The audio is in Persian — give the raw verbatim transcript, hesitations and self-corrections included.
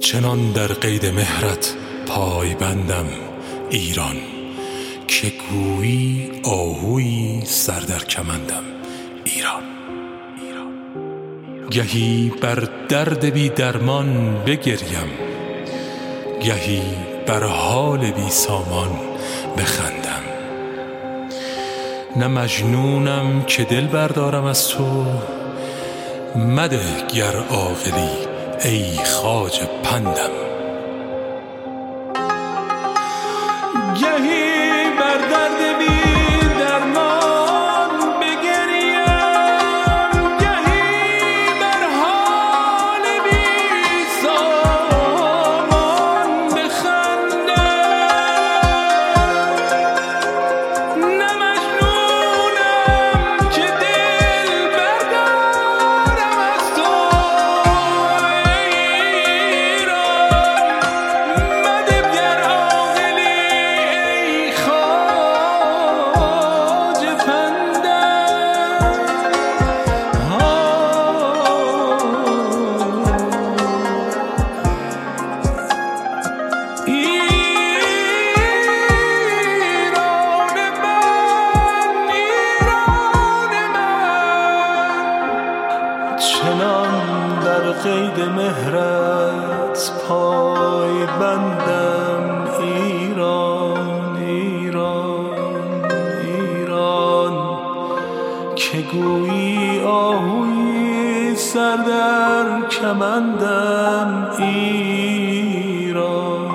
چنان در قید مهرت پای بندم ایران، که گویی آهویی سر در کمندم ایران. گهی بر درد بی درمان بگریم، گهی بر حال بی سامان بخندم. نه مجنونم که دل بردارم از تو، مده گر عاقلی ای خواجه پندم. گهی بر درد بی درمان بگریم، گهی بر حال بی سامان بخندم. نه مجنونم که دل بردارم از تو ایران، مده گر عاقلی ای خواجه پندم. ایران من، ایران من، چنان در قید مهرت پای بندم ایران، ایران، ایران، که گویی آهویی سر در کمندم ایران.